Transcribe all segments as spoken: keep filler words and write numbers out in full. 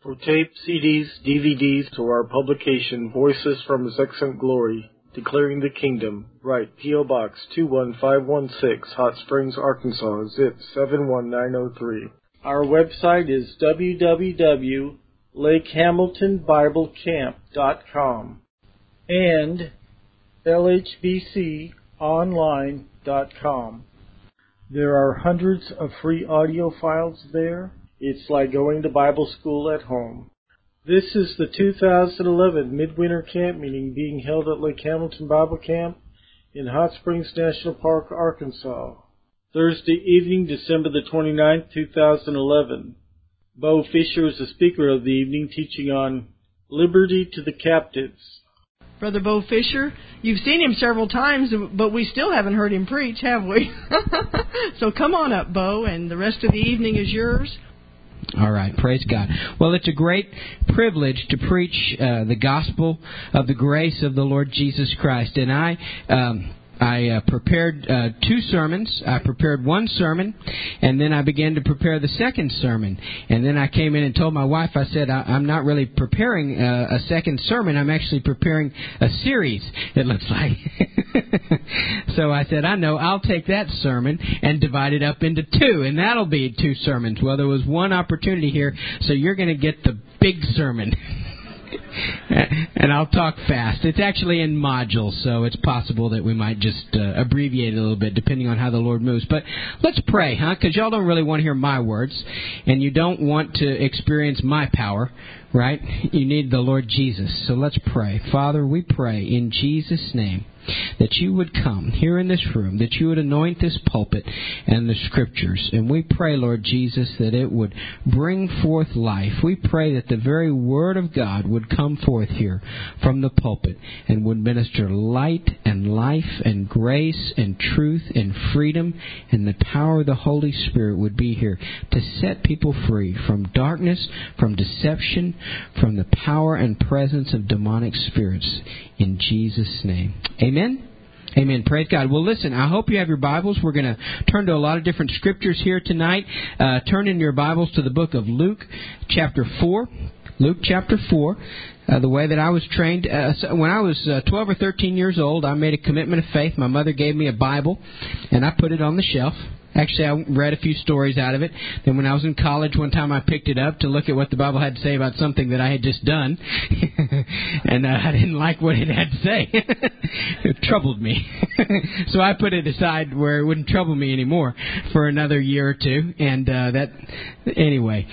For tape, C Ds, D V Ds, or our publication, Voices from His Excellent Glory, Declaring the Kingdom, write P O. Box two one five one six, Hot Springs, Arkansas, zip seven one nine zero three. Our website is w w w dot lake hamilton bible camp dot com and l h b c online dot com. There are hundreds of free audio files there. It's like going to Bible school at home. This is the two thousand eleven Midwinter Camp Meeting being held at Lake Hamilton Bible Camp in Hot Springs National Park, Arkansas. Thursday evening, December the twenty-ninth, two thousand eleven. Bo Fisher is the speaker of the evening, teaching on Liberty to the Captives. Brother Bo Fisher, you've seen him several times, but we still haven't heard him preach, have we? So come on up, Bo, and the rest of the evening is yours. All right, praise God. Well, it's a great privilege to preach uh, the gospel of the grace of the Lord Jesus Christ. And I... Um, I uh, prepared uh, two sermons. I prepared one sermon, and then I began to prepare the second sermon. And then I came in and told my wife, I said, I- I'm not really preparing uh, a second sermon. I'm actually preparing a series, it looks like. So I said, I know, I'll take that sermon and divide it up into two, and that'll be two sermons. Well, there was one opportunity here, so you're going to get the big sermon. And I'll talk fast. It's actually in modules, so it's possible that we might just uh, abbreviate it a little bit, depending on how the Lord moves. But let's pray, huh? Because y'all don't really want to hear my words, and you don't want to experience my power, right? You need the Lord Jesus. So let's pray. Father, we pray in Jesus' name that you would come here in this room, that you would anoint this pulpit and the Scriptures. And we pray, Lord Jesus, that it would bring forth life. We pray that the very Word of God would come forth here from the pulpit and would minister light and life and grace and truth and freedom, and the power of the Holy Spirit would be here to set people free from darkness, from deception, from the power and presence of demonic spirits. In Jesus' name. Amen? Amen. Praise God. Well, listen, I hope you have your Bibles. We're going to turn to a lot of different Scriptures here tonight. Uh, turn in your Bibles to the book of Luke, chapter four. Luke, chapter four. Uh, the way that I was trained, uh, so when I was uh, twelve or thirteen years old, I made a commitment of faith. My mother gave me a Bible, and I put it on the shelf. Actually, I read a few stories out of it. Then when I was in college, one time I picked it up to look at what the Bible had to say about something that I had just done. And uh, I didn't like what it had to say. It troubled me. So I put it aside where it wouldn't trouble me anymore for another year or two. And uh, that, anyway...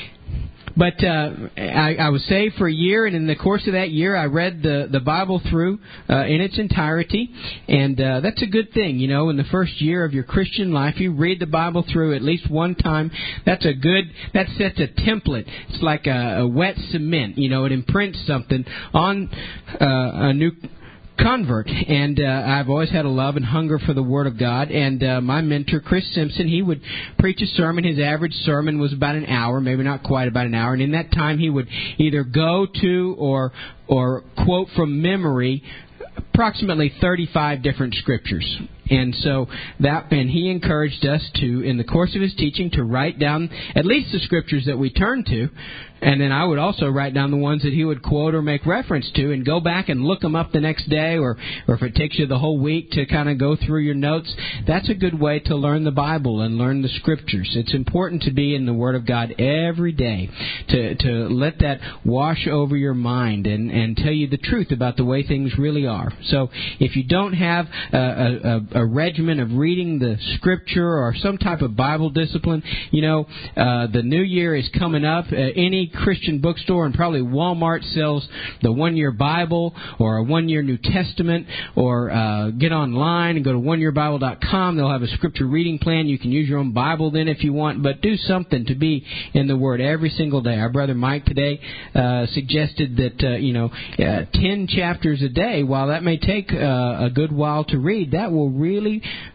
But uh, I, I was saved for a year, and in the course of that year, I read the, the Bible through uh, in its entirety, and uh, that's a good thing. You know, in the first year of your Christian life, you read the Bible through at least one time. That's a good, that sets a template. It's like a, a wet cement. You know, it imprints something on uh, a new convert, and uh, I've always had a love and hunger for the Word of God. And uh, my mentor, Chris Simpson, he would preach a sermon. His average sermon was about an hour, maybe not quite about an hour. And in that time, he would either go to or or quote from memory approximately thirty-five different Scriptures. And so that, and he encouraged us to, in the course of his teaching, to write down at least the Scriptures that we turn to. And then I would also write down the ones that he would quote or make reference to, and go back and look them up the next day, or, or if it takes you the whole week to kind of go through your notes. That's a good way to learn the Bible and learn the Scriptures. It's important to be in the Word of God every day, to, to let that wash over your mind and, and tell you the truth about the way things really are. So if you don't have a, a, a regimen of reading the Scripture or some type of Bible discipline, you know, uh, the new year is coming up. Uh, any Christian bookstore and probably Walmart sells the one-year Bible or a one-year New Testament, or uh, get online and go to one year bible dot com. They'll have a Scripture reading plan. You can use your own Bible then if you want, but do something to be in the Word every single day. Our brother Mike today uh, suggested that, uh, you know, uh, ten chapters a day. While that may take uh, a good while to read, that will really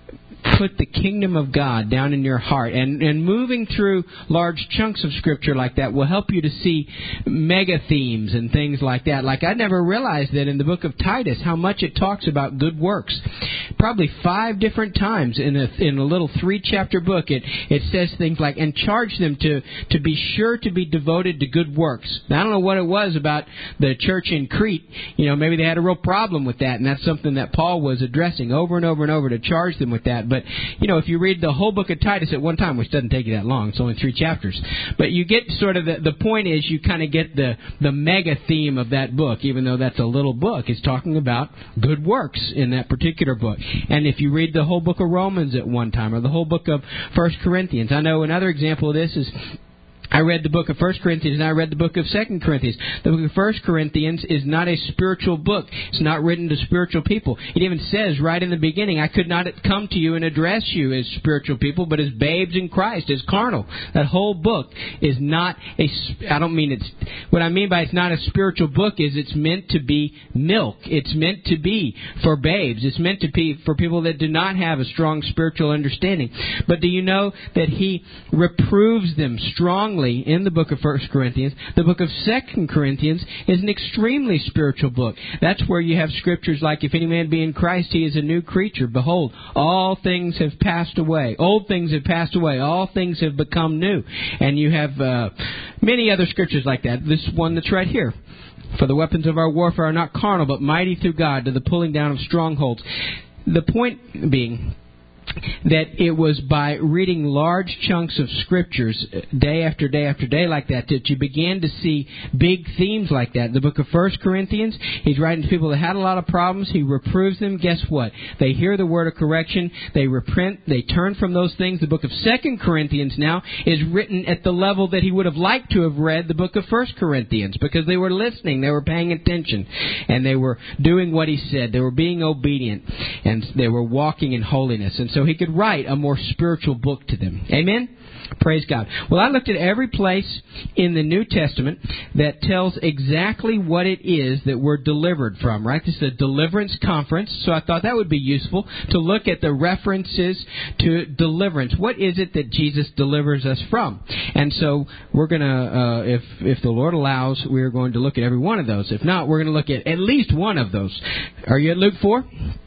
put the kingdom of God down in your heart. And, and moving through large chunks of Scripture like that will help you to see mega themes and things like that. Like I never realized that in the book of Titus how much it talks about good works. Probably five different times in a, in a little three-chapter book it, it says things like, and charge them to, to be sure to be devoted to good works. Now, I don't know what it was about the church in Crete. You know, maybe they had a real problem with that, and that's something that Paul was addressing over and over and over to charge them with that. But, you know, if you read the whole book of Titus at one time, which doesn't take you that long, it's only three chapters, but you get sort of the, the point is you kind of get the, the mega theme of that book, even though that's a little book. It's talking about good works in that particular book. And if you read the whole book of Romans at one time, or the whole book of First Corinthians, I know another example of this is I read the book of First Corinthians and I read the book of Second Corinthians. The book of First Corinthians is not a spiritual book. It's not written to spiritual people. It even says right in the beginning, I could not come to you and address you as spiritual people, but as babes in Christ, as carnal. That whole book is not a, I don't mean it's, what I mean by it's not a spiritual book is it's meant to be milk. It's meant to be for babes. It's meant to be for people that do not have a strong spiritual understanding. But do you know that he reproves them strongly in the book of First Corinthians? The book of Second Corinthians is an extremely spiritual book. That's where you have scriptures like, if any man be in Christ, he is a new creature. Behold, all things have passed away. Old things have passed away. All things have become new. And you have uh, many other scriptures like that. This one that's right here. For the weapons of our warfare are not carnal, but mighty through God to the pulling down of strongholds. The point being that it was by reading large chunks of scriptures day after day after day like that that you began to see big themes like that. The book of First Corinthians, he's writing to people that had a lot of problems. He reproves them. Guess what? They hear the word of correction. They repent. They turn from those things. The book of Second Corinthians now is written at the level that he would have liked to have read the book of First Corinthians, because they were listening. They were paying attention. And they were doing what he said. They were being obedient. And they were walking in holiness. And so he could write a more spiritual book to them. Amen? Praise God. Well, I looked at every place in the New Testament that tells exactly what it is that we're delivered from, right? This is a deliverance conference, so I thought that would be useful to look at the references to deliverance. What is it that Jesus delivers us from? And so we're going to, uh, if, if the Lord allows, we're going to look at every one of those. If not, we're going to look at at least one of those. Are you at Luke four?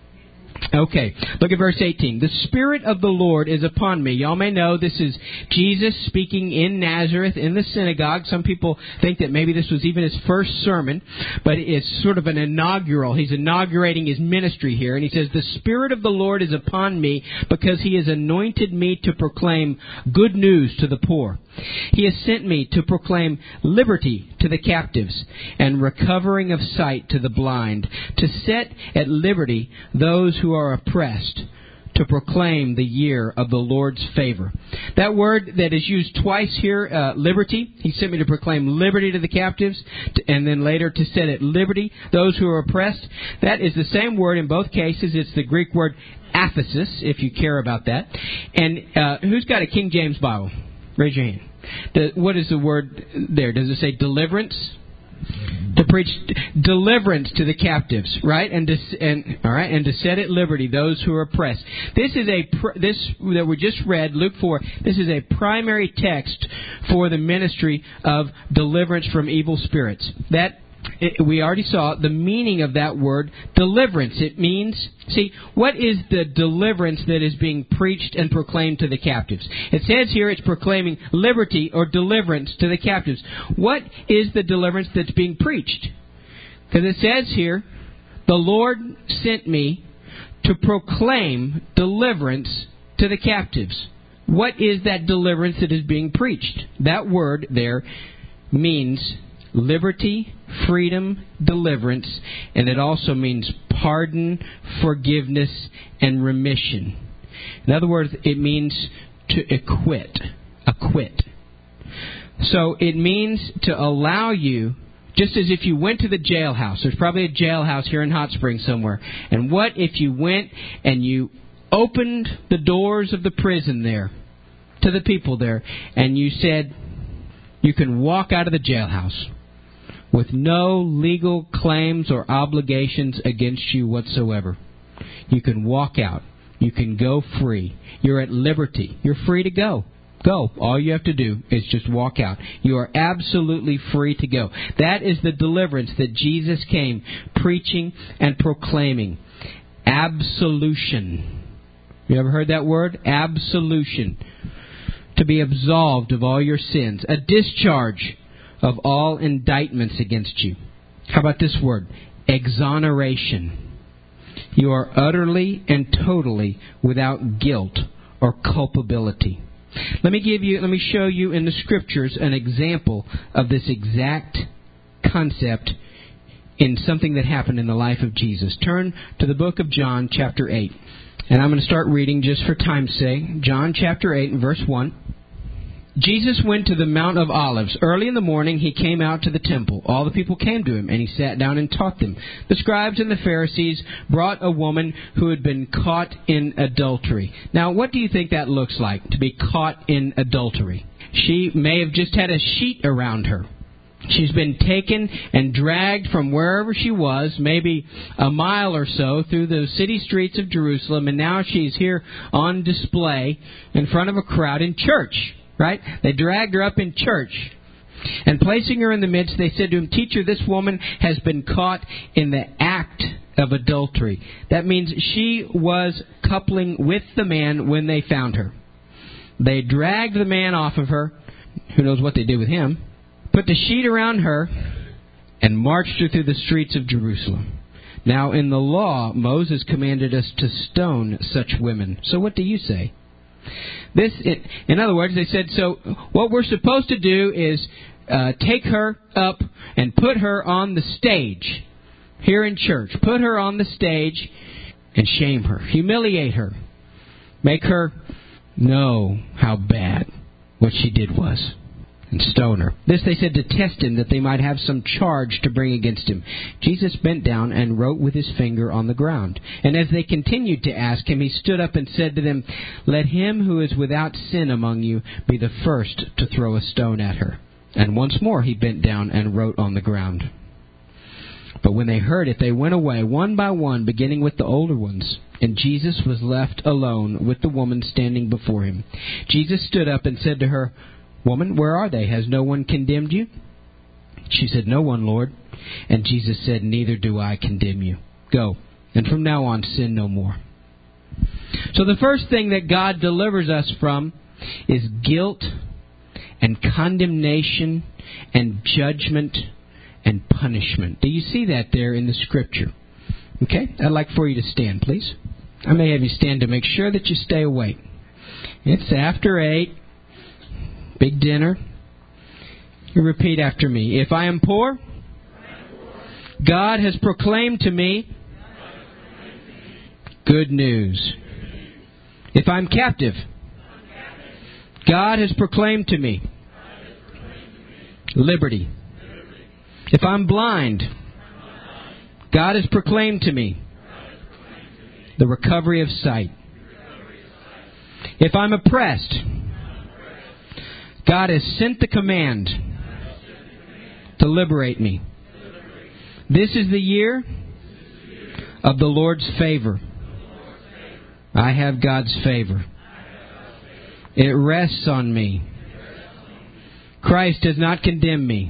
Okay, look at verse eighteen. The Spirit of the Lord is upon me. Y'all may know this is Jesus speaking in Nazareth in the synagogue. Some people think that maybe this was even his first sermon, but it's sort of an inaugural. He's inaugurating his ministry here. And he says, the Spirit of the Lord is upon me because he has anointed me to proclaim good news to the poor. He has sent me to proclaim liberty to the captives and recovering of sight to the blind, to set at liberty those who are oppressed, to proclaim the year of the Lord's favor. That word that is used twice here, uh, liberty, he sent me to proclaim liberty to the captives, to, and then later to set at liberty those who are oppressed. That is the same word in both cases. It's the Greek word aphesis, if you care about that. And uh, who's got a King James Bible? Raise your hand. The, what is the word there? Does it say deliverance? To preach deliverance to the captives, right? And to and all right, and to set at liberty those who are oppressed. This is a this that we just read, Luke four. This is a primary text for the ministry of deliverance from evil spirits. That It, we already saw the meaning of that word, deliverance. It means, see, what is the deliverance that is being preached and proclaimed to the captives? It says here it's proclaiming liberty or deliverance to the captives. What is the deliverance that's being preached? Because it says here, the Lord sent me to proclaim deliverance to the captives. What is that deliverance that is being preached? That word there means liberty, freedom, deliverance, and it also means pardon, forgiveness, and remission. In other words, it means to acquit. Acquit. So it means to allow you, just as if you went to the jailhouse. There's probably a jailhouse here in Hot Springs somewhere. And what if you went and you opened the doors of the prison there to the people there, and you said, you can walk out of the jailhouse with no legal claims or obligations against you whatsoever. You can walk out. You can go free. You're at liberty. You're free to go. Go. All you have to do is just walk out. You are absolutely free to go. That is the deliverance that Jesus came preaching and proclaiming. Absolution. You ever heard that word? Absolution. To be absolved of all your sins. A discharge of all indictments against you. How about this word? Exoneration. You are utterly and totally without guilt or culpability. Let me give you, let me show you in the Scriptures an example of this exact concept in something that happened in the life of Jesus. Turn to the book of John, chapter eight. And I'm going to start reading just for time's sake. John chapter eight and verse one. Jesus went to the Mount of Olives. Early in the morning he came out to the temple. All the people came to him, and he sat down and taught them. The scribes and the Pharisees brought a woman who had been caught in adultery. Now, what do you think that looks like, to be caught in adultery? She may have just had a sheet around her. She's been taken and dragged from wherever she was, maybe a mile or so, through the city streets of Jerusalem, and now she's here on display in front of a crowd in church. Right? They dragged her up in church. And placing her in the midst, they said to him, Teacher, this woman has been caught in the act of adultery. That means she was coupling with the man when they found her. They dragged the man off of her. Who knows what they did with him? Put the sheet around her and marched her through the streets of Jerusalem. Now, in the law, Moses commanded us to stone such women. So what do you say? This, in other words, they said, so what we're supposed to do is uh, take her up and put her on the stage here in church. Put her on the stage and shame her, humiliate her, make her know how bad what she did was, and stone her. This they said to test him, that they might have some charge to bring against him. Jesus bent down and wrote with his finger on the ground. And as they continued to ask him, he stood up and said to them, Let him who is without sin among you be the first to throw a stone at her. And once more he bent down and wrote on the ground. But when they heard it, they went away, one by one, beginning with the older ones. And Jesus was left alone with the woman standing before him. Jesus stood up and said to her, Woman, where are they? Has no one condemned you? She said, No one, Lord. And Jesus said, Neither do I condemn you. Go, and from now on sin no more. So the first thing that God delivers us from is guilt and condemnation and judgment and punishment. Do you see that there in the Scripture? Okay, I'd like for you to stand, please. I may have you stand to make sure that you stay awake. It's after eight. Big dinner. You repeat after me. If I am poor, God has proclaimed to me good news. If I'm captive, God has proclaimed to me liberty. If I'm blind, God has proclaimed to me the recovery of sight. If I'm oppressed, God has sent the command to liberate me. This is the year of the Lord's favor. I have God's favor. It rests on me. Christ does not condemn me.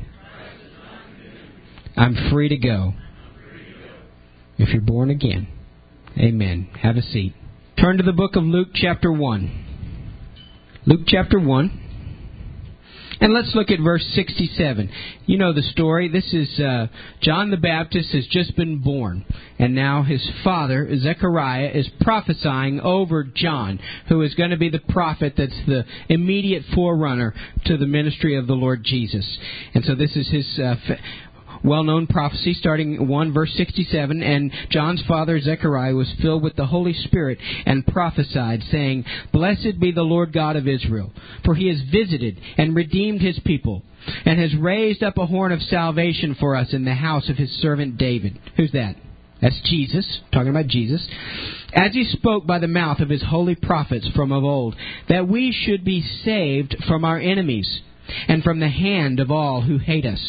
I'm free to go. If you're born again. Amen. Have a seat. Turn to the book of Luke chapter one. Luke chapter one. And let's look at verse sixty-seven. You know the story. This is uh, John the Baptist has just been born. And now his father, Zechariah, is prophesying over John, who is going to be the prophet that's the immediate forerunner to the ministry of the Lord Jesus. And so this is his uh, fa- well-known prophecy, starting one verse sixty-seven. And John's father Zechariah was filled with the Holy Spirit and prophesied, saying, Blessed be the Lord God of Israel, for he has visited and redeemed his people, and has raised up a horn of salvation for us in the house of his servant David. Who's that? That's Jesus, talking about Jesus. As he spoke by the mouth of his holy prophets from of old, that we should be saved from our enemies, and from the hand of all who hate us,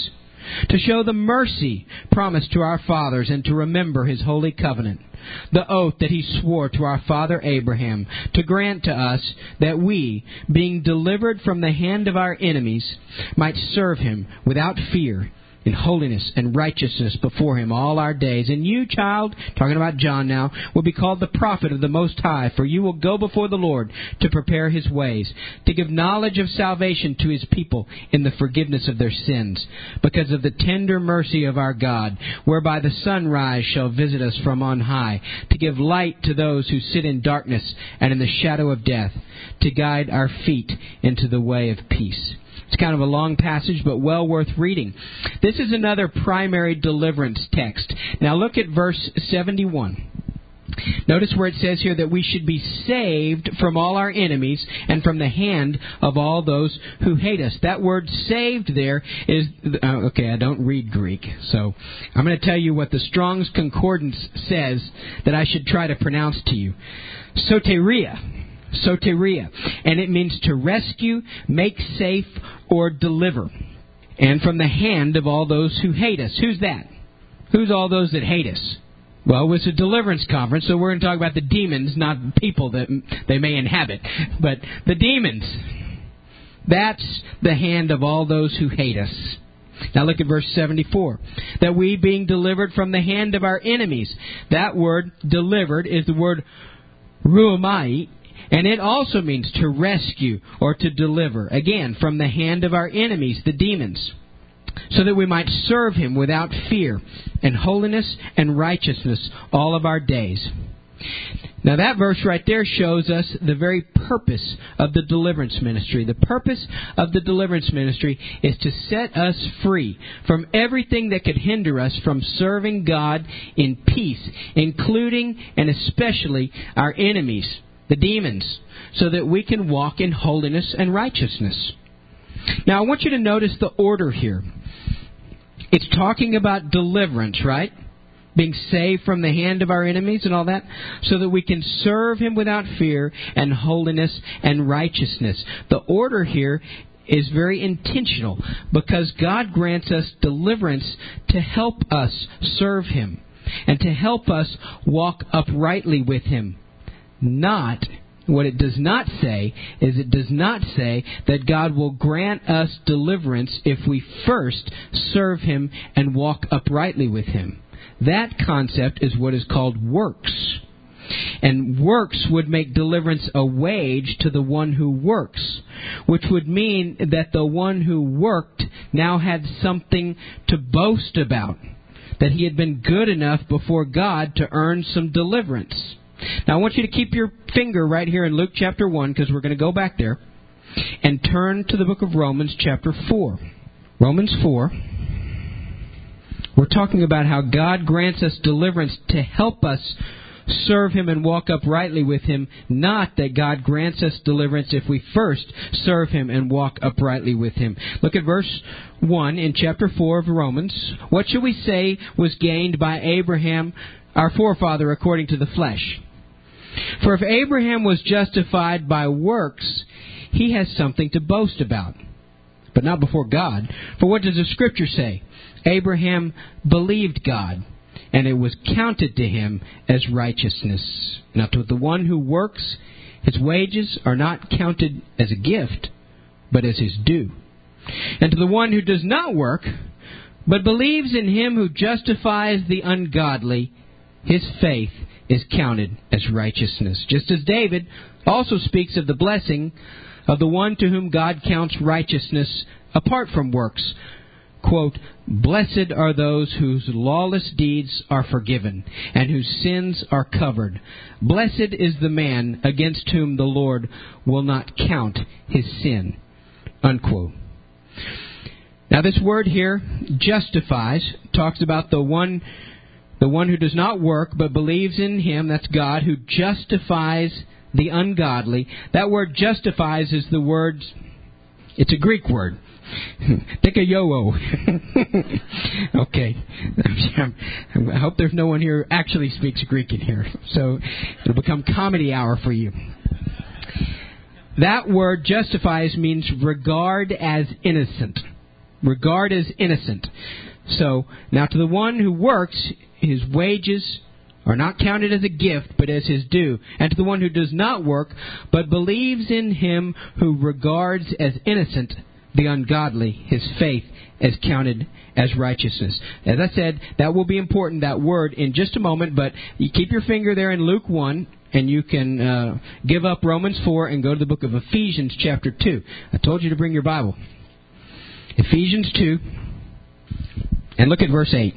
to show the mercy promised to our fathers and to remember His holy covenant, the oath that He swore to our father Abraham, to grant to us that we, being delivered from the hand of our enemies, might serve Him without fear, in holiness and righteousness before Him all our days. And you, child, talking about John now, will be called the prophet of the Most High, for you will go before the Lord to prepare His ways, to give knowledge of salvation to His people in the forgiveness of their sins, because of the tender mercy of our God, whereby the sunrise shall visit us from on high, to give light to those who sit in darkness and in the shadow of death, to guide our feet into the way of peace. It's kind of a long passage, but well worth reading. This is another primary deliverance text. Now look at verse seventy-one. Notice where it says here that we should be saved from all our enemies and from the hand of all those who hate us. That word saved there is, uh, okay, I don't read Greek, so I'm going to tell you what the Strong's Concordance says that I should try to pronounce to you. Soteria. Soteria, and it means to rescue, make safe, or deliver, and from the hand of all those who hate us. Who's that? Who's all those that hate us? Well, it's a deliverance conference, so we're going to talk about the demons, not people that they may inhabit, but the demons. That's the hand of all those who hate us. Now look at verse seventy-four. That we, being delivered from the hand of our enemies. That word, delivered, is the word ruamai, and it also means to rescue or to deliver, again, from the hand of our enemies, the demons, so that we might serve Him without fear, in holiness and righteousness all of our days. Now that verse right there shows us the very purpose of the deliverance ministry. The purpose of the deliverance ministry is to set us free from everything that could hinder us from serving God in peace, including and especially our enemies, the demons, so that we can walk in holiness and righteousness. Now, I want you to notice the order here. It's talking about deliverance, right? Being saved from the hand of our enemies and all that, so that we can serve Him without fear and holiness and righteousness. The order here is very intentional, because God grants us deliverance to help us serve Him and to help us walk uprightly with Him. Not, what it does not say is it does not say that God will grant us deliverance if we first serve Him and walk uprightly with Him. That concept is what is called works. And works would make deliverance a wage to the one who works, which would mean that the one who worked now had something to boast about, that he had been good enough before God to earn some deliverance. Now, I want you to keep your finger right here in Luke chapter one, because we're going to go back there, and turn to the book of Romans chapter four. Romans four. We're talking about how God grants us deliverance to help us serve Him and walk uprightly with Him, not that God grants us deliverance if we first serve Him and walk uprightly with Him. Look at verse one in chapter four of Romans. What shall we say was gained by Abraham, our forefather, according to the flesh? For if Abraham was justified by works, he has something to boast about, but not before God. For what does the Scripture say? Abraham believed God, and it was counted to him as righteousness. Now to the one who works, his wages are not counted as a gift, but as his due. And to the one who does not work, but believes in Him who justifies the ungodly, his faith is counted as righteousness. Just as David also speaks of the blessing of the one to whom God counts righteousness apart from works. Quote, "Blessed are those whose lawless deeds are forgiven and whose sins are covered. Blessed is the man against whom the Lord will not count his sin." Unquote. Now this word here, justifies, talks about the one the one who does not work but believes in Him, that's God, who justifies the ungodly. That word justifies is the word, it's a Greek word. Dikaiō. Okay. I hope there's no one here who actually speaks Greek in here. So it'll become comedy hour for you. That word justifies means regard as innocent. regard as innocent. So, now to the one who works, his wages are not counted as a gift, but as his due. And to the one who does not work, but believes in him who regards as innocent the ungodly, his faith is counted as righteousness. As I said, that will be important, that word, in just a moment, but you keep your finger there in Luke one, and you can uh, give up Romans four and go to the book of Ephesians chapter two. I told you to bring your Bible. Ephesians two, and look at verse eight.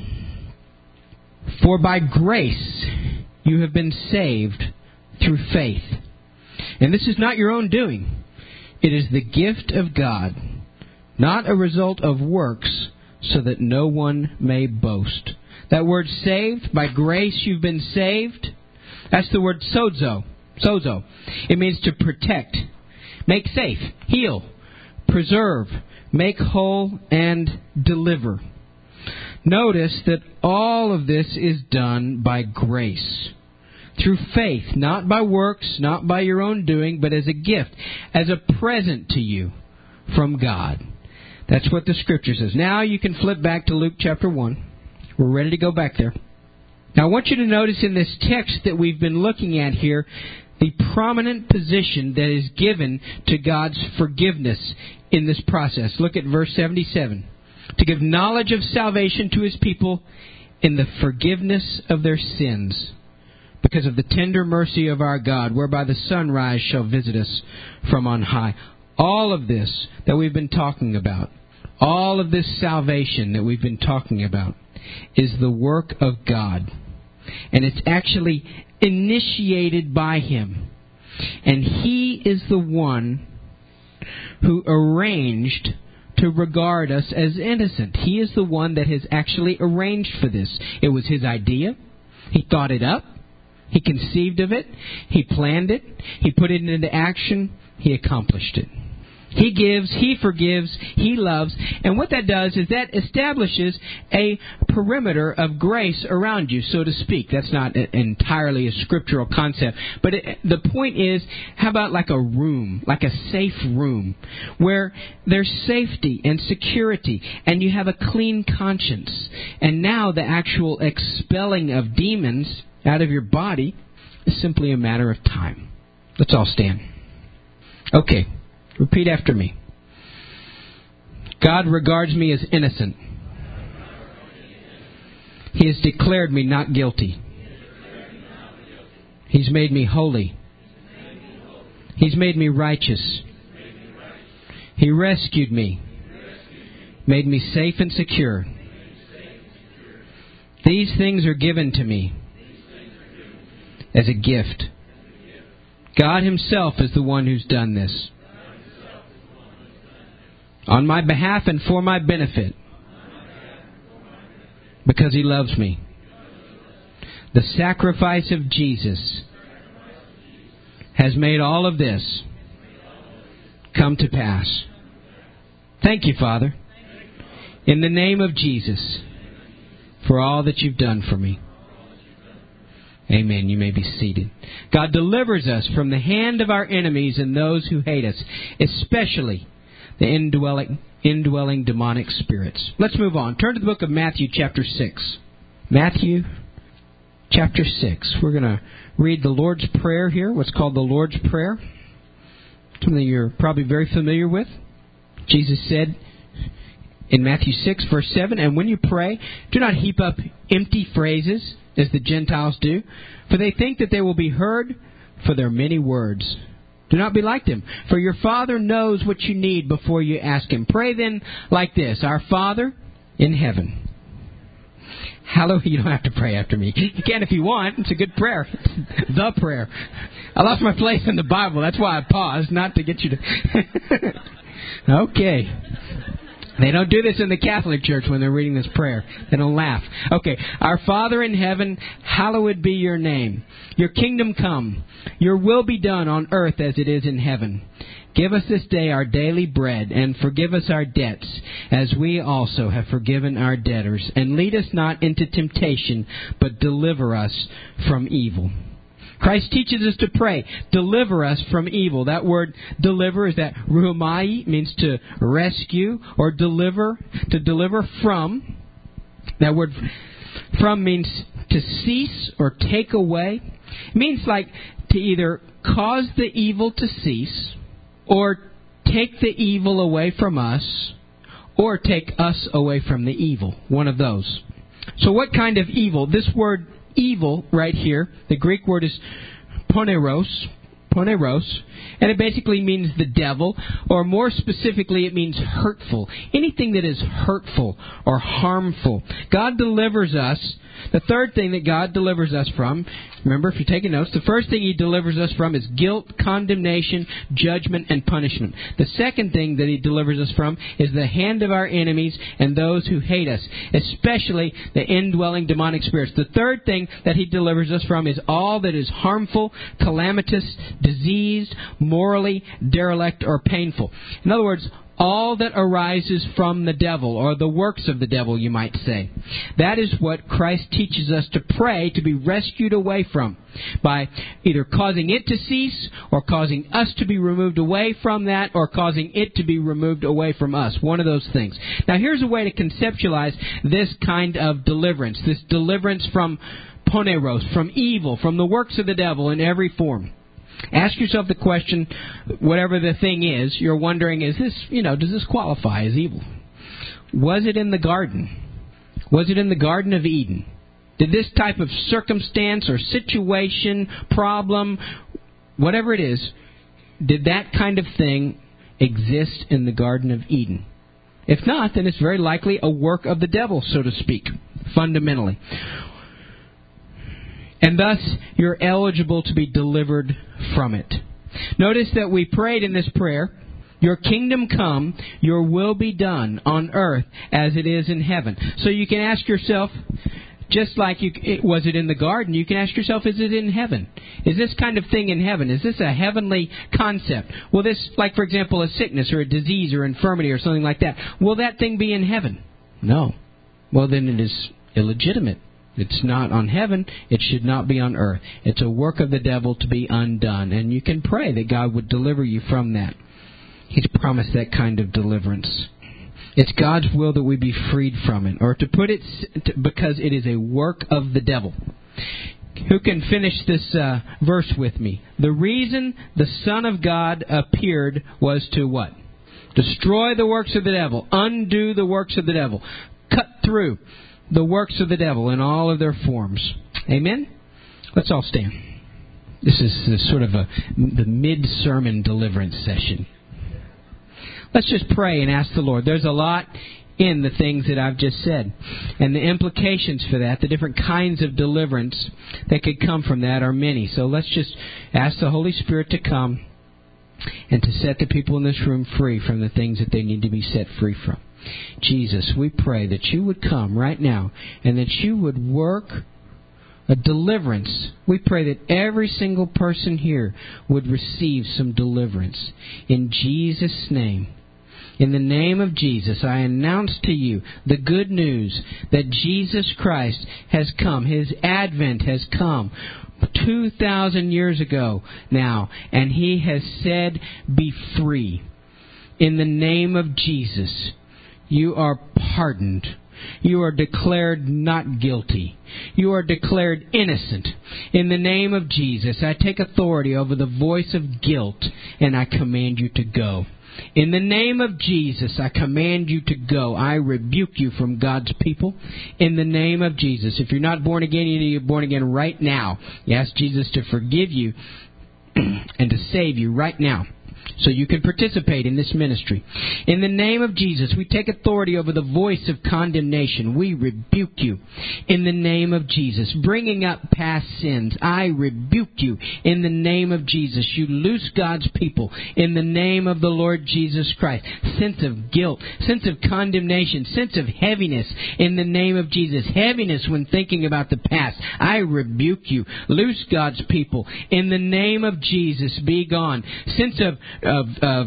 For by grace you have been saved through faith. And this is not your own doing. It is the gift of God, not a result of works, so that no one may boast. That word saved, by grace you've been saved, that's the word sozo. Sozo. It means to protect, make safe, heal, preserve, make whole, and deliver. Notice that all of this is done by grace. Through faith, not by works, not by your own doing, but as a gift, as a present to you from God. That's what the Scripture says. Now you can flip back to Luke chapter one. We're ready to go back there. Now I want you to notice in this text that we've been looking at here, the prominent position that is given to God's forgiveness in this process. Look at verse seventy-seven. To give knowledge of salvation to His people in the forgiveness of their sins, because of the tender mercy of our God, whereby the sunrise shall visit us from on high. All of this that we've been talking about, all of this salvation that we've been talking about, is the work of God. And it's actually initiated by Him. And He is the one who arranged to regard us as innocent. He is the one that has actually arranged for this. It was His idea. He thought it up. He conceived of it. He planned it. He put it into action. He accomplished it. He gives, He forgives, He loves. And what that does is that establishes a perimeter of grace around you, so to speak. That's not entirely a scriptural concept. But it, the point is, how about like a room, like a safe room, where there's safety and security, and you have a clean conscience. And now the actual expelling of demons out of your body is simply a matter of time. Let's all stand. Okay. Repeat after me. God regards me as innocent. He has declared me not guilty. He's made me holy. He's made me righteous. He rescued me. Made me safe and secure. These things are given to me as a gift. God Himself is the one who's done this. On my behalf and for my benefit. Because He loves me. The sacrifice of Jesus has made all of this come to pass. Thank you, Father, in the name of Jesus, for all that You've done for me. Amen. You may be seated. God delivers us from the hand of our enemies and those who hate us, especially the indwelling, indwelling demonic spirits. Let's move on. Turn to the book of Matthew chapter six. Matthew chapter six. We're going to read the Lord's Prayer here, what's called the Lord's Prayer. Something you're probably very familiar with. Jesus said in Matthew six, verse seven, "And when you pray, do not heap up empty phrases, as the Gentiles do, for they think that they will be heard for their many words. Do not be like them, for your Father knows what you need before you ask Him. Pray then like this: Our Father in heaven." Hallowed. You don't have to pray after me. You can if you want. It's a good prayer. The prayer. I lost my place in the Bible. That's why I paused, not to get you to... Okay. They don't do this in the Catholic Church when they're reading this prayer. They don't laugh. Okay. Our Father in heaven, hallowed be your name. Your kingdom come. Your will be done on earth as it is in heaven. Give us this day our daily bread, and forgive us our debts, as we also have forgiven our debtors. And lead us not into temptation, but deliver us from evil. Christ teaches us to pray, deliver us from evil. That word deliver is that ruhamai, means to rescue or deliver, to deliver from. That word from means to cease or take away. It means like to either cause the evil to cease or take the evil away from us or take us away from the evil. One of those. So what kind of evil? This word evil right here, the Greek word is poneros, poneros, and it basically means the devil, or more specifically, it means hurtful. Anything that is hurtful or harmful. God delivers us. The third thing that God delivers us from, remember if you're taking notes, the first thing He delivers us from is guilt, condemnation, judgment, and punishment. The second thing that He delivers us from is the hand of our enemies and those who hate us, especially the indwelling demonic spirits. The third thing that He delivers us from is all that is harmful, calamitous, diseased, morally derelict, or painful. In other words, all that arises from the devil, or the works of the devil, you might say. That is what Christ teaches us to pray to be rescued away from, by either causing it to cease, or causing us to be removed away from that, or causing it to be removed away from us. One of those things. Now here's a way to conceptualize this kind of deliverance, this deliverance from poneros, from evil, from the works of the devil in every form. Ask yourself the question, whatever the thing is, you're wondering, is this, you know, does this qualify as evil? Was it in the garden? Was it in the Garden of Eden? Did this type of circumstance or situation, problem, whatever it is, did that kind of thing exist in the Garden of Eden? If not, then it's very likely a work of the devil, so to speak, fundamentally. And thus, you're eligible to be delivered from it. Notice that we prayed in this prayer, your kingdom come, your will be done on earth as it is in heaven. So you can ask yourself, just like you, was it in the garden, you can ask yourself, is it in heaven? Is this kind of thing in heaven? Is this a heavenly concept? Will this, like for example, a sickness or a disease or infirmity or something like that, will that thing be in heaven? No. Well, then it is illegitimate. It's not on heaven. It should not be on earth. It's a work of the devil to be undone. And you can pray that God would deliver you from that. He's promised that kind of deliverance. It's God's will that we be freed from it. Or to put it, because it is a work of the devil. Who can finish this uh, verse with me? The reason the Son of God appeared was to what? Destroy the works of the devil. Undo the works of the devil. Cut through the works of the devil in all of their forms. Amen? Let's all stand. This is a sort of a the mid-sermon deliverance session. Let's just pray and ask the Lord. There's a lot in the things that I've just said. And the implications for that, the different kinds of deliverance that could come from that are many. So let's just ask the Holy Spirit to come and to set the people in this room free from the things that they need to be set free from. Jesus, we pray that you would come right now and that you would work a deliverance. We pray that every single person here would receive some deliverance. In Jesus' name. In the name of Jesus, I announce to you the good news that Jesus Christ has come. His advent has come two thousand years ago now, and He has said, be free. In the name of Jesus, you are pardoned. You are declared not guilty. You are declared innocent. In the name of Jesus, I take authority over the voice of guilt, and I command you to go. In the name of Jesus, I command you to go. I rebuke you from God's people. In the name of Jesus. If you're not born again, you need to be born again right now. You ask Jesus to forgive you and to save you right now, so you can participate in this ministry. In the name of Jesus, we take authority over the voice of condemnation. We rebuke you in the name of Jesus. Bringing up past sins, I rebuke you in the name of Jesus. You loose God's people in the name of the Lord Jesus Christ. Sense of guilt, sense of condemnation, sense of heaviness in the name of Jesus. Heaviness when thinking about the past, I rebuke you. Loose God's people in the name of Jesus. Be gone. Sense of of of,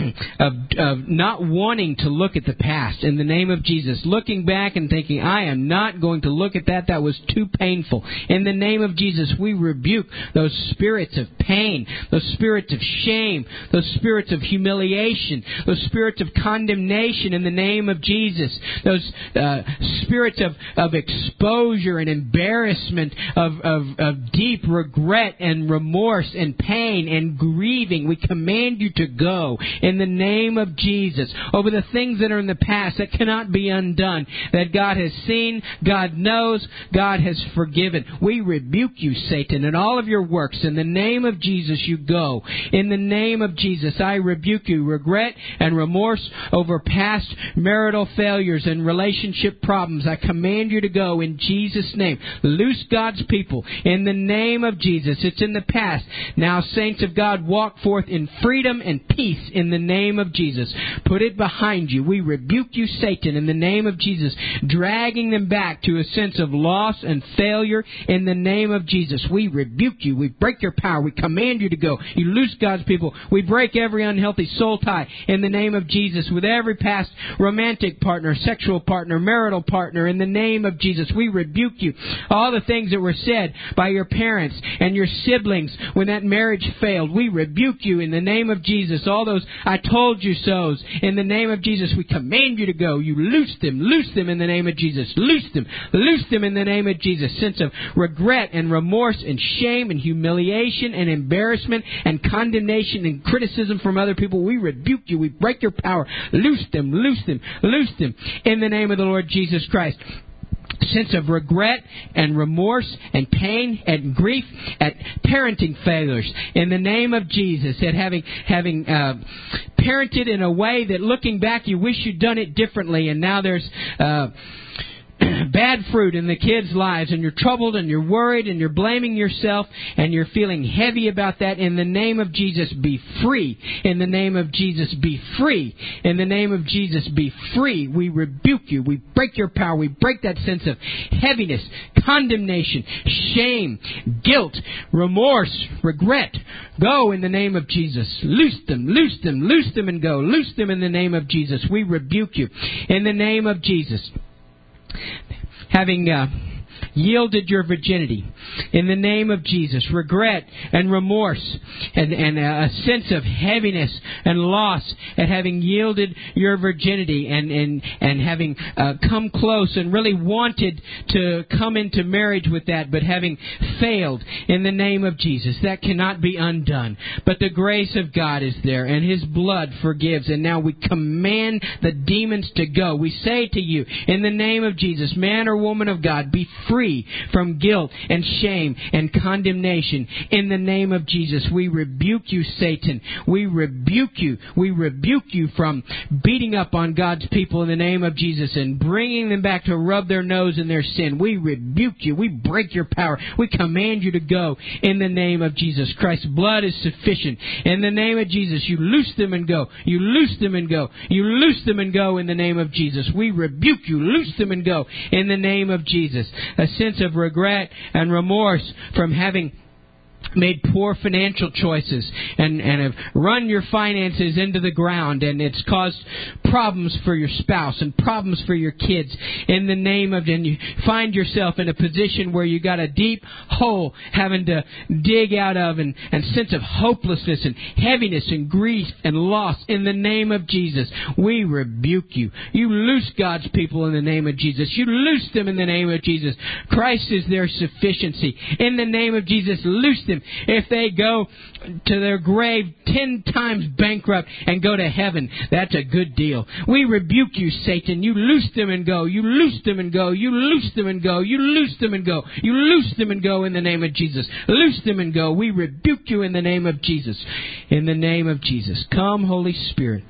of of not wanting to look at the past in the name of Jesus, looking back and thinking, I am not going to look at that. That was too painful. In the name of Jesus, we rebuke those spirits of pain, those spirits of shame, those spirits of humiliation, those spirits of condemnation in the name of Jesus, those uh, spirits of, of exposure and embarrassment, of, of, of deep regret and remorse and pain and grieving. We command you to go in the name of Jesus over the things that are in the past that cannot be undone, that God has seen, God knows, God has forgiven. We rebuke you, Satan, and all of your works. In the name of Jesus, you go. In the name of Jesus, I rebuke you. Regret and remorse over past marital failures and relationship problems, I command you to go in Jesus' name. Loose God's people in the name of Jesus. It's in the past. Now, saints of God, walk forth in freedom and peace in the name of Jesus. Put it behind you. We rebuke you, Satan, in the name of Jesus, dragging them back to a sense of loss and failure in the name of Jesus. We rebuke you. We break your power. We command you to go. You loose God's people. We break every unhealthy soul tie in the name of Jesus with every past romantic partner, sexual partner, marital partner in the name of Jesus. We rebuke you. All the things that were said by your parents and your siblings when that marriage failed, we rebuke you in the name of Jesus. All those I told you so's in the name of Jesus, we command you to go. You loose them. Loose them in the name of Jesus. Loose them. Loose them in the name of Jesus. Sense of regret and remorse and shame and humiliation and embarrassment and condemnation and criticism from other people. We rebuke you. We break your power. Loose them. Loose them. Loose them in the name of the Lord Jesus Christ. Sense of regret and remorse and pain and grief at parenting failures in the name of Jesus, at having having uh, parented in a way that looking back you wish you'd done it differently, and now there's uh, bad fruit in the kids' lives, and you're troubled and you're worried and you're blaming yourself and you're feeling heavy about that. In the name of Jesus, be free. In the name of Jesus, be free. In the name of Jesus, be free. We rebuke you. We break your power. We break that sense of heaviness, condemnation, shame, guilt, remorse, regret. Go in the name of Jesus. Loose them, loose them, loose them and go. Loose them in the name of Jesus. We rebuke you. In the name of Jesus. Having uh, yielded your virginity in the name of Jesus, regret and remorse and, and a sense of heaviness and loss at having yielded your virginity and, and, and having uh, come close and really wanted to come into marriage with that, but having failed in the name of Jesus. That cannot be undone. But the grace of God is there, and His blood forgives. And now we command the demons to go. We say to you, in the name of Jesus, man or woman of God, be free from guilt and shame and condemnation. In the name of Jesus, we rebuke you, Satan. We rebuke you. We rebuke you from beating up on God's people in the name of Jesus and bringing them back to rub their nose in their sin. We rebuke you. We break your power. We command you to go in the name of Jesus. Christ's blood is sufficient. In the name of Jesus, you loose them and go. You loose them and go. You loose them and go in the name of Jesus. We rebuke you. Loose them and go in the name of Jesus. A sense of regret and remorse from having made poor financial choices and, and have run your finances into the ground, and it's caused problems for your spouse and problems for your kids in the name of, and you find yourself in a position where you got a deep hole having to dig out of, and, and sense of hopelessness and heaviness and grief and loss. In the name of Jesus, we rebuke you. You loose God's people in the name of Jesus. You loose them in the name of Jesus. Christ is their sufficiency. In the name of Jesus, loose them. If they go to their grave ten times bankrupt and go to heaven, that's a good deal. We rebuke you, Satan. You loose them and go. You loose them and go. You loose them and go. You loose them and go. You loose them and go in the name of Jesus. Loose them and go. We rebuke you in the name of Jesus. In the name of Jesus. Come, Holy Spirit.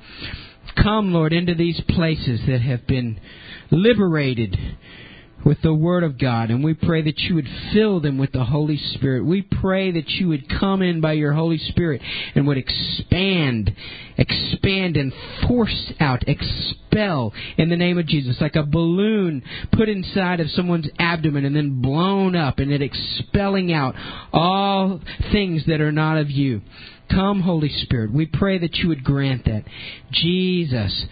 Come, Lord, into these places that have been liberated with the Word of God, and we pray that you would fill them with the Holy Spirit. We pray that you would come in by your Holy Spirit and would expand, expand and force out, expel in the name of Jesus, like a balloon put inside of someone's abdomen and then blown up, and it expelling out all things that are not of you. Come, Holy Spirit. We pray that you would grant that. Jesus.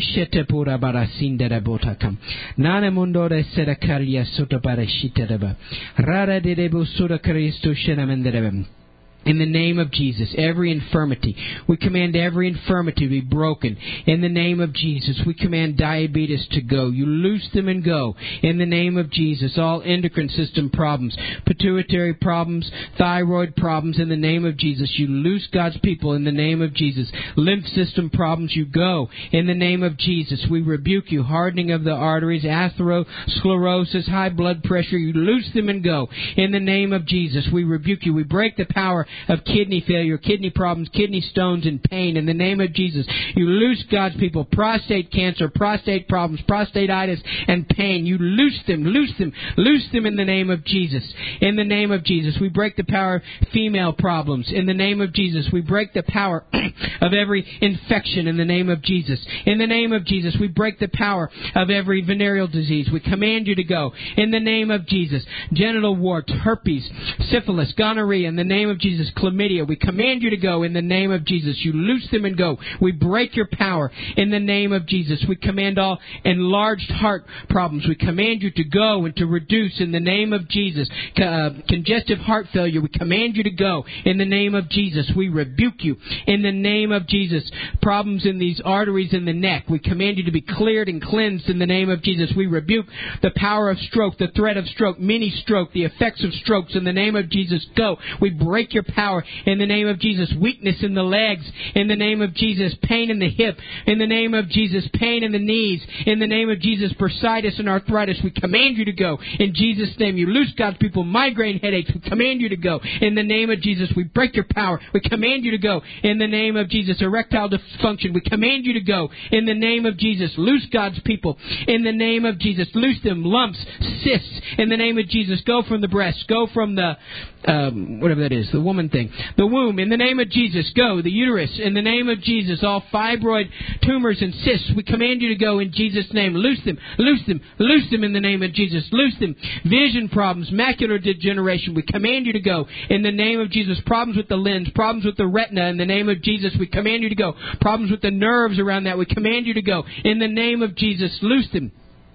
In the name of Jesus, every infirmity, we command every infirmity to be broken. In the name of Jesus, we command diabetes to go. You loose them and go. In the name of Jesus, all endocrine system problems, pituitary problems, thyroid problems, in the name of Jesus, you loose God's people in the name of Jesus. Lymph system problems, you go. In the name of Jesus, we rebuke you. Hardening of the arteries, atherosclerosis, high blood pressure, you loose them and go. In the name of Jesus, we rebuke you. We break the power of kidney failure, kidney problems, kidney stones, and pain. In the name of Jesus, you loose God's people. Prostate cancer, prostate problems, prostatitis, and pain. You loose them, loose them, loose them in the name of Jesus. In the name of Jesus, we break the power of female problems. In the name of Jesus, we break the power of every infection in the name of Jesus. In the name of Jesus, we break the power of every venereal disease. We command you to go. In the name of Jesus, genital warts, herpes, syphilis, gonorrhea, in the name of Jesus, chlamydia, we command you to go in the name of Jesus. You loose them and go. We break your power in the name of Jesus. We command all enlarged heart problems. We command you to go and to reduce in the name of Jesus. Uh, congestive heart failure, we command you to go in the name of Jesus. We rebuke you in the name of Jesus. Problems in these arteries in the neck, we command you to be cleared and cleansed in the name of Jesus. We rebuke the power of stroke, the threat of stroke, mini stroke, the effects of strokes in the name of Jesus. Go. We break your power in the name of Jesus. Weakness in the legs in the name of Jesus. Pain in the hip in the name of Jesus. Pain in the knees in the name of Jesus. Bursitis and arthritis, we command you to go in Jesus' name. You loose God's people. Migraine headaches, we command you to go in the name of Jesus. We break your power. We command you to go in the name of Jesus. Erectile dysfunction, we command you to go in the name of Jesus. Loose God's people in the name of Jesus. Loose them. Lumps, cysts in the name of Jesus. Go from the breast. Go from the Um, whatever that is, the woman thing. The womb, in the name of Jesus, go. The uterus, in the name of Jesus. All fibroid tumors and cysts, we command you to go in Jesus' name. Loose them, loose them, loose them in the name of Jesus. Loose them. Vision problems, macular degeneration, we command you to go in the name of Jesus. Problems with the lens, problems with the retina, in the name of Jesus, we command you to go. Problems with the nerves around that, we command you to go in the name of Jesus. Loose them.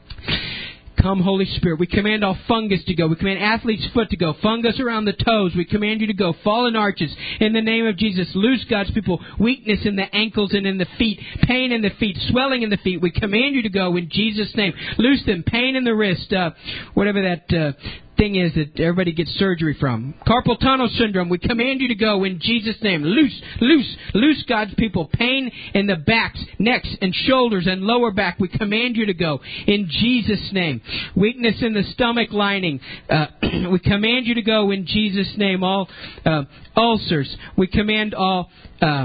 Come, Holy Spirit. We command all fungus to go. We command athlete's foot to go. Fungus around the toes, we command you to go. Fallen arches, in the name of Jesus. Loose God's people. Weakness in the ankles and in the feet. Pain in the feet. Swelling in the feet. We command you to go in Jesus' name. Loose them. Pain in the wrist. Uh, whatever that uh, thing is that everybody gets surgery from. Carpal tunnel syndrome. We command you to go in Jesus' name. Loose, loose, loose God's people. Pain in the backs, necks, and shoulders and lower back. We command you to go in Jesus' name. Weakness in the stomach lining. Uh, we command you to go in Jesus' name. All uh, ulcers. We command all uh, uh,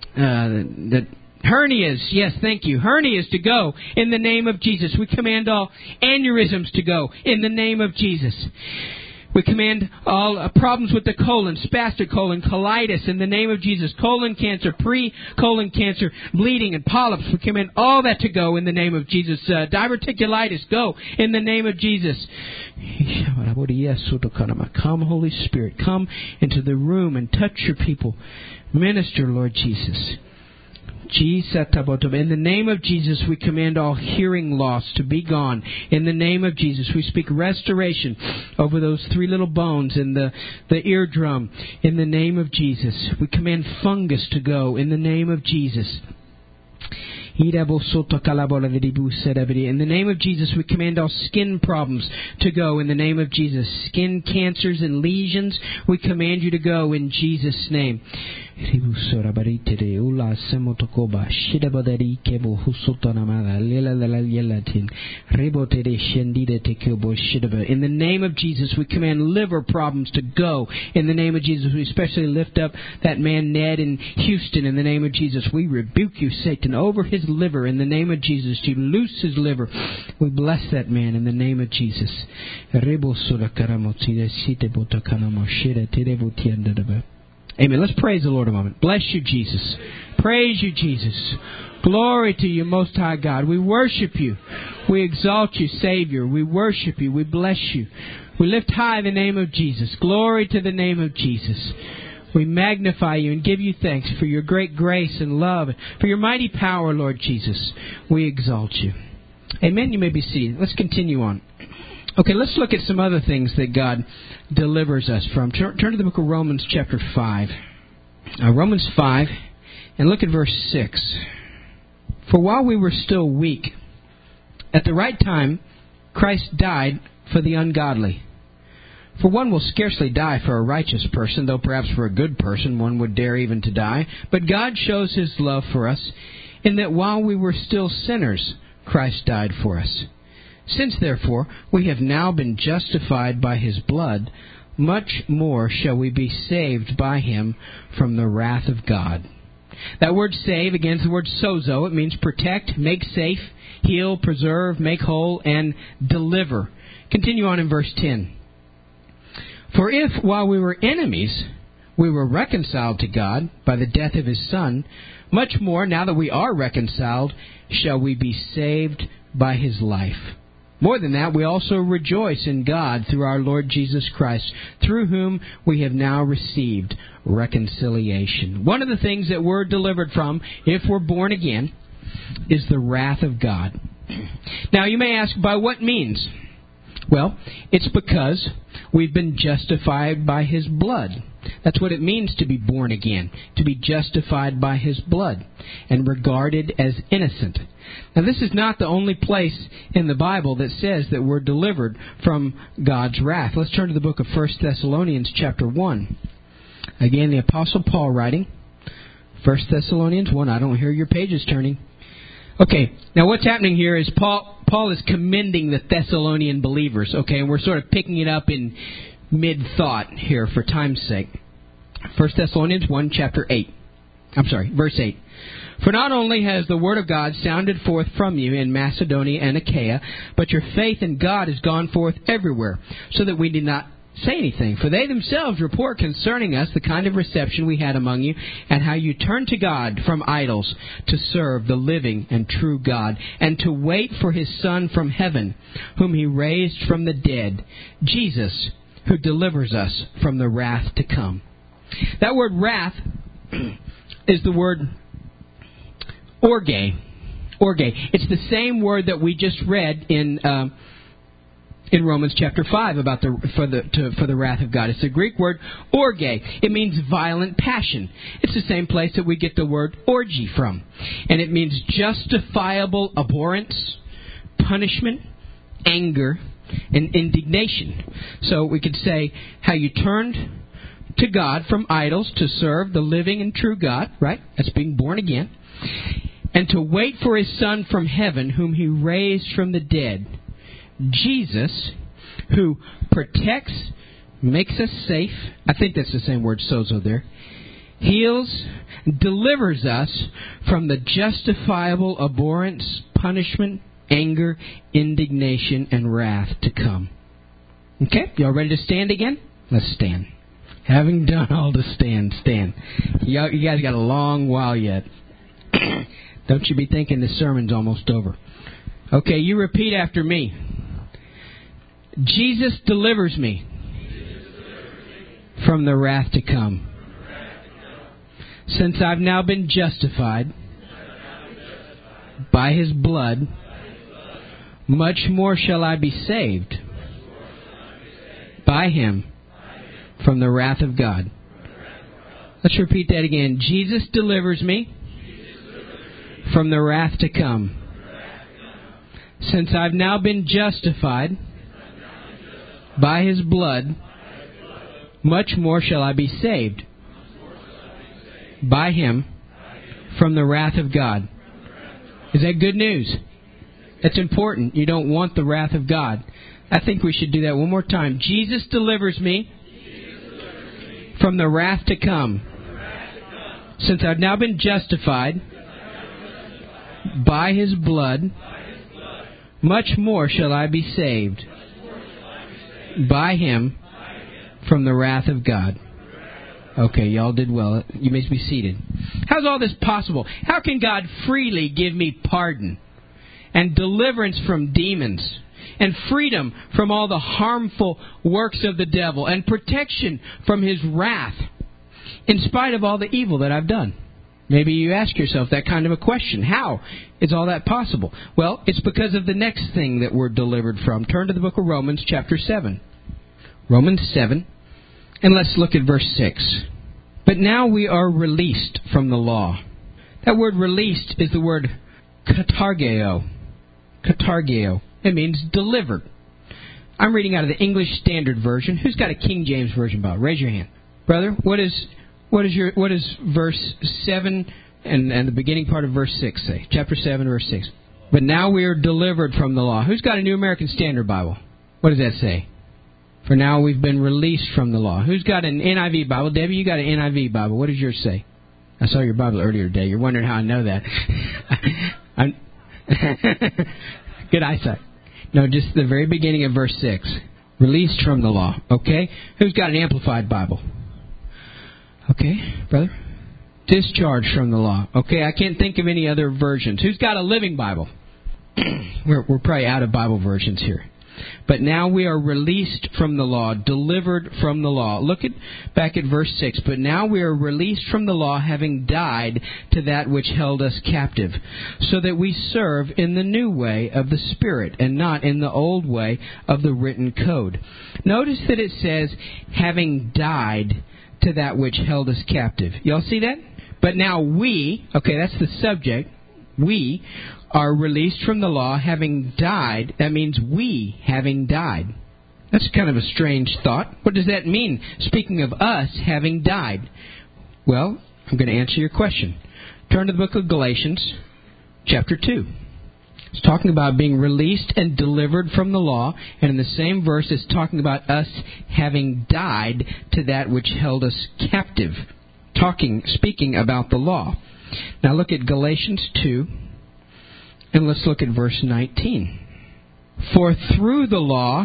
the hernias. Yes, thank you. Hernias to go in the name of Jesus. We command all aneurysms to go in the name of Jesus. We command all uh, problems with the colon, spastic colon, colitis in the name of Jesus. Colon cancer, pre-colon cancer, bleeding and polyps. We command all that to go in the name of Jesus. Uh, diverticulitis, go in the name of Jesus. Come, Holy Spirit. Come into the room and touch your people. Minister, Lord Jesus. In the name of Jesus, we command all hearing loss to be gone. In the name of Jesus, we speak restoration over those three little bones in the, the eardrum. In the name of Jesus, we command fungus to go. In the name of Jesus. In the name of Jesus, we command all skin problems to go. In the name of Jesus. Skin cancers and lesions, we command you to go in Jesus' name. In the name of Jesus, we command liver problems to go. In the name of Jesus, we especially lift up that man Ned in Houston. In the name of Jesus, we rebuke you, Satan, over his liver. In the name of Jesus, you loose his liver. We bless that man in the name of Jesus. Amen. Let's praise the Lord a moment. Bless you, Jesus. Praise you, Jesus. Glory to you, Most High God. We worship you. We exalt you, Savior. We worship you. We bless you. We lift high the name of Jesus. Glory to the name of Jesus. We magnify you and give you thanks for your great grace and love, for your mighty power, Lord Jesus. We exalt you. Amen. You may be seated. Let's continue on. Okay, let's look at some other things that God delivers us from. Turn, turn to the book of Romans chapter five. Uh, Romans five, and look at verse six. For while we were still weak, at the right time, Christ died for the ungodly. For one will scarcely die for a righteous person, though perhaps for a good person one would dare even to die. But God shows His love for us, in that while we were still sinners, Christ died for us. Since, therefore, we have now been justified by His blood, much more shall we be saved by Him from the wrath of God. That word save, again, is the word sozo. It means protect, make safe, heal, preserve, make whole, and deliver. Continue on in verse ten. For if, while we were enemies, we were reconciled to God by the death of His Son, much more, now that we are reconciled, shall we be saved by His life. More than that, we also rejoice in God through our Lord Jesus Christ, through whom we have now received reconciliation. One of the things that we're delivered from, if we're born again, is the wrath of God. Now, you may ask, by what means? Well, it's because we've been justified by His blood. That's what it means to be born again, to be justified by His blood and regarded as innocent. Now, this is not the only place in the Bible that says that we're delivered from God's wrath. Let's turn to the book of First Thessalonians chapter one. Again, the Apostle Paul writing, First Thessalonians one. I don't hear your pages turning. Okay, now what's happening here is Paul Paul is commending the Thessalonian believers, okay, and we're sort of picking it up in mid-thought here for time's sake. First Thessalonians one, chapter eight. I'm sorry, verse eight. For not only has the word of God sounded forth from you in Macedonia and Achaia, but your faith in God has gone forth everywhere, so that we did not say anything. For they themselves report concerning us the kind of reception we had among you, and how you turned to God from idols to serve the living and true God, and to wait for His Son from heaven, whom He raised from the dead, Jesus, who delivers us from the wrath to come. That word wrath is the word orge. Orge. It's the same word that we just read in uh, in Romans chapter five about the for the to, for the wrath of God. It's the Greek word orge. It means violent passion. It's the same place that we get the word orgy from, and it means justifiable abhorrence, punishment, anger, and indignation. So we could say how you turned to God from idols to serve the living and true God, right? That's being born again. And to wait for His Son from heaven, whom He raised from the dead. Jesus, who protects, makes us safe. I think that's the same word, sozo, there. Heals, delivers us from the justifiable abhorrence, punishment, anger, indignation, and wrath to come. Okay, y'all ready to stand again? Let's stand. Having done all to stand, stand. Y'all, you guys got a long while yet. Don't you be thinking the sermon's almost over. Okay, you repeat after me. Jesus delivers me from the wrath to come. Since I've now been justified by His blood, much more shall I be saved by Him from the wrath of God. Let's repeat that again. Jesus delivers me from the wrath to come. Since I've now been justified by His blood, much more shall I be saved by Him from the wrath of God. Is that good news? That's important. You don't want the wrath of God. I think we should do that one more time. Jesus delivers me from the wrath to come. Since I've now been justified by His blood, much more shall I be saved by Him from the wrath of God. Okay, y'all did well. You may be seated. How's all this possible? How can God freely give me pardon and deliverance from demons and freedom from all the harmful works of the devil and protection from his wrath? in spite of all the evil that I've done. Maybe you ask yourself that kind of a question. How is all that possible? Well, it's because of the next thing that we're delivered from. Turn to the book of Romans, chapter seven. Romans seven, and let's look at verse six. But now we are released from the law. That word released is the word katargeo. Katargeo. It means delivered. I'm reading out of the English Standard Version. Who's got a King James Version Bible? Raise your hand. Brother, what is what is your what does verse seven and, and the beginning part of verse six say? Chapter seven, verse six. But now we are delivered from the law. Who's got a New American Standard Bible? What does that say? For now we've been released from the law. Who's got an N I V Bible? Debbie, you got an N I V Bible. What does yours say? I saw your Bible earlier today. You're wondering how I know that. I'm good eyesight. No, just the very beginning of verse six. Released from the law. Okay? Who's got an Amplified Bible? Okay, brother? Discharged from the law. Okay, I can't think of any other versions. Who's got a Living Bible? we're, we're probably out of Bible versions here. But now we are released from the law, delivered from the law. Look at back at verse six. But now we are released from the law, having died to that which held us captive, so that we serve in the new way of the Spirit, and not in the old way of the written code. Notice that it says, having died to that which held us captive. Y'all see that? But now we, okay, that's the subject, we are released from the law, having died. That means we, having died. That's kind of a strange thought. What does that mean, speaking of us having died? Well, I'm going to answer your question. Turn to the book of Galatians, chapter two. It's talking about being released and delivered from the law, and in the same verse it's talking about us having died to that which held us captive. Talking, speaking about the law. Now look at Galatians two. And let's look at verse nineteen. For through the law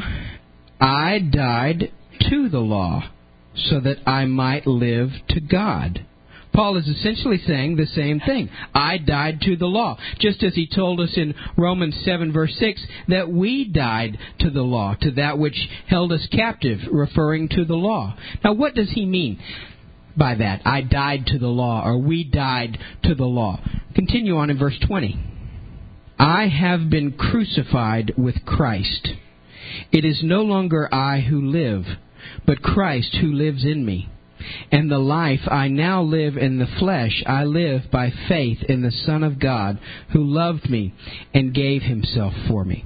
I died to the law, so that I might live to God. Paul is essentially saying the same thing. I died to the law. Just as he told us in Romans seven, verse six, that we died to the law, to that which held us captive, referring to the law. Now what does he mean by that? I died to the law, or we died to the law. Continue on in verse twenty. I have been crucified with Christ. It is no longer I who live, but Christ who lives in me. And the life I now live in the flesh, I live by faith in the Son of God, who loved me and gave himself for me.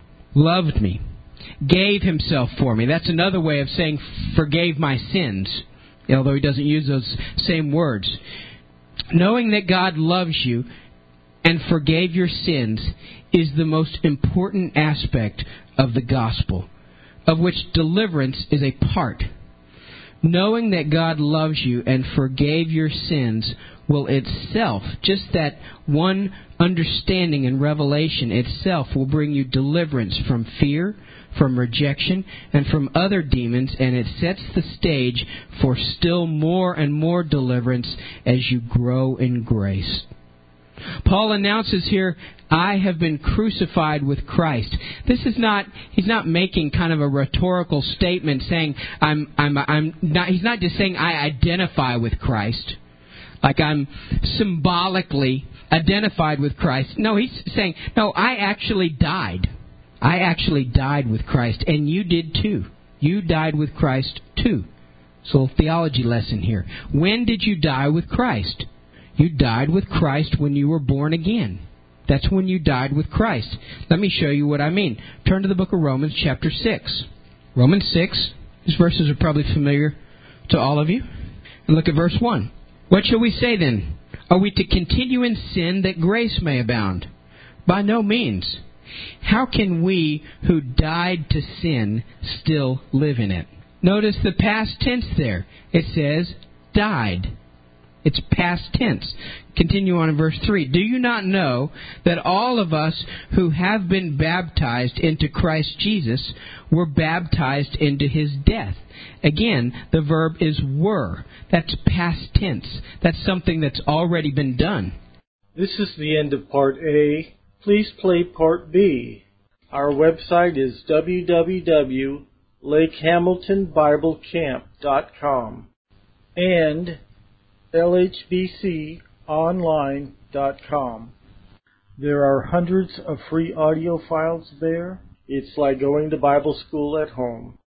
Loved me. Gave himself for me. That's another way of saying forgave my sins, although he doesn't use those same words. Knowing that God loves you and forgave your sins is the most important aspect of the gospel, of which deliverance is a part. Knowing that God loves you and forgave your sins will itself, just that one understanding and revelation itself, will bring you deliverance from fear, from rejection, and from other demons, and it sets the stage for still more and more deliverance as you grow in grace. Paul announces here, I have been crucified with Christ. This is not, he's not making kind of a rhetorical statement saying, I'm, I'm, I'm not, he's not just saying I identify with Christ, like I'm symbolically identified with Christ. No, he's saying, no, I actually died. I actually died with Christ, and you did too. You died with Christ too. So a theology lesson here. When did you die with Christ? You died with Christ when you were born again. That's when you died with Christ. Let me show you what I mean. Turn to the book of Romans, chapter six. Romans six. These verses are probably familiar to all of you. And look at verse one. What shall we say then? Are we to continue in sin that grace may abound? By no means. How can we who died to sin still live in it? Notice the past tense there. It says, died. It's past tense. Continue on in verse three. Do you not know that all of us who have been baptized into Christ Jesus were baptized into his death? Again, the verb is were. That's past tense. That's something that's already been done. This is the end of Part A. Please play Part B. Our website is w w w dot lake hamilton bible camp dot com. And L H B C online dot com. There are hundreds of free audio files there. It's like going to Bible school at home.